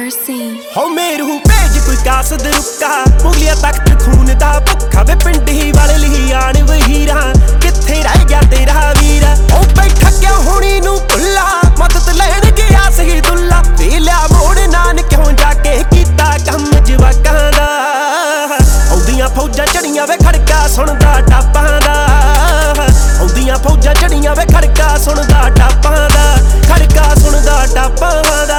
mercy हो मेरू भेज कोई कासद रुका मुगलिया तख्त खून दा भुखा वे पिंडी वाले लिही आण वहीरा किथे रह गया तेरा वीरा ओ बैठा क्यों होनी नू भुल्ला मदद लैण गया सही दुल्ला वेलिया मोड़ नान क्यों जाके कीता कम जवाकां दा औंदियां फौजां चढ़ियां वे खड़का सुणदा टापां दा औंदियां फौजां चढ़ियां वे खड़का सुणदा टापां दा खड़का सुणदा टापां दा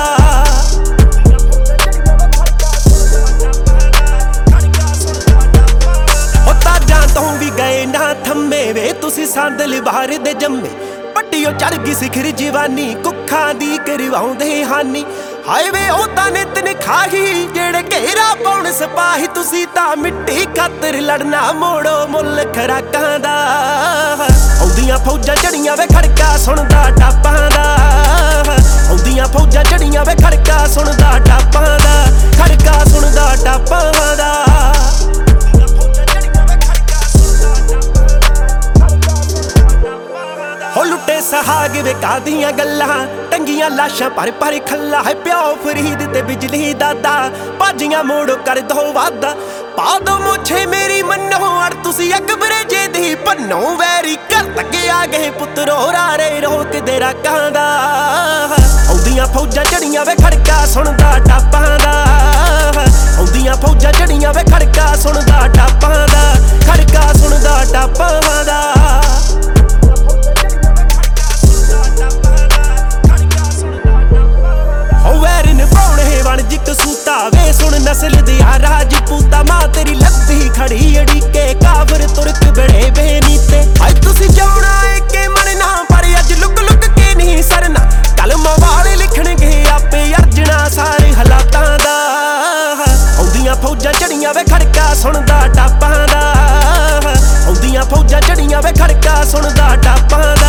थम्मे वे तुसी सांदल बाहर दे जम्मे पट्टियों चढ़ गई सिखर जवानी कुखा दी करवाउंदे हानी हाय वे ओ ताने तन खाही जेड़े घेरा पाउण सिपाही तुसी तां मिट्टी खातर लड़ना मोड़ो मुल खराकां दा औंदियां फौजां चढ़ियां वे खड़का सुणदा टापां दा औंदियां फौजां चढ़ियां वे खड़का सुणदा टापां दा खड़का सुणदा टापां दा लुटे सहाग वे कादियां गल्लां टंगियां लाशां पर पर खल्ला है प्यो फरीद ते बिजली दादा भाजियां मोड़ो कर दो वादा पा दो मुझे मेरी मन्नो अड़ तुसी अकबरे जे दी भन्नो वैरी कर लगे आ गए पुत्रो रारे रोक दे राकां दा औंदियां फौजां चढ़ियां वे खड़का सुणदा टापां दा औंदियां फौजां चढ़ियां वे खड़का सुणदा टापां दा खड़का सुणदा टापां दा जिक सूता वे सुन नस्ल दिया राजपूता मां तेरी लत्ती खड़ी अड़ी के काबर तुरक बड़े बेनीते अज तुसी जाना है के मरना पर अज लुक लुक के नहीं सरना कलमा वाले लिखणगे आपे अर्जना सारे हालातां दा औंदियां फौजां चढ़ियां वे खड़का सुणदा टापां दा औंदियां फौजां चढ़ियां वे खड़का सुणदा टापां दा